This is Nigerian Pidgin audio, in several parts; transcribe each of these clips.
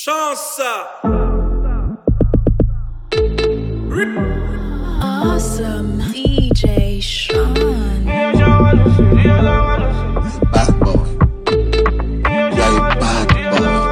Chance. Awesome DJ Sean. Bad boy. You're a bad boy.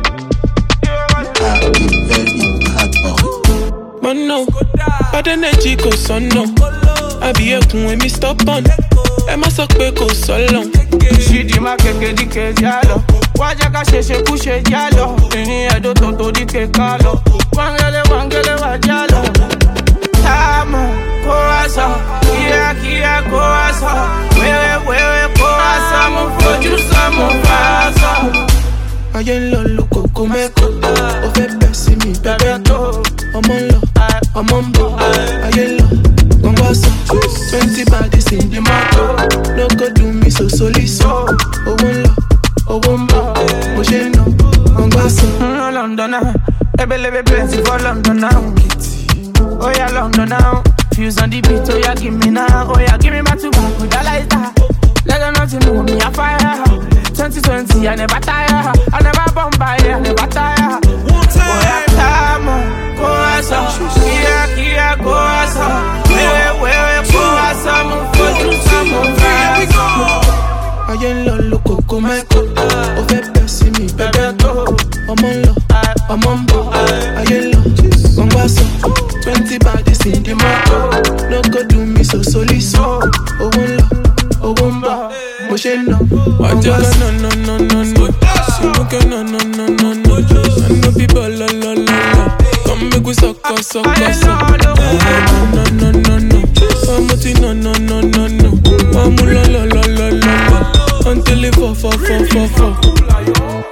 I'm a very bad boy. But no, bad energy go son no. I be a kun when me stop on. Emma suck pe go so long. She di ma keke di ke jalo. Waja ka she kushe jalo. Ini edo tonto di ke kalo. Wangele wa jalo. Tamo koasa, kia koasa. Wewe koasa, mo foju samo fasa. Aye lo loco come ko. O fe pesi mi bebe to. Omo lo, omo mbo. Aye lo, gongoso. 20 bodies in the motor. No go do me so soliso. Owo mbo, mo she no. Gongoso. No London now, ebelebe plenty for London now. Oh yeah, London now. Fuse on the beat, oh yeah, give me now. Oh yeah, give me my two back with a lighter. Let them know to know me a fire. 2020, I never tire. I never bomb by, I never tire. Oh yeah, tamo, koasa. Kia, koasa. Wewe, koasa. Mo foju samo fasa. Aye lo loco come ko. O fe pesi mi bebe to. Omo lo, omo mbo. Aye lo, gongoso. 20 bodies in the motor. No go do me so soliso. Owo mbo, mo she no. Waja no. Simuke no. I know people la. Come make we suck. No. Amuti no. Amu la. Until it fall.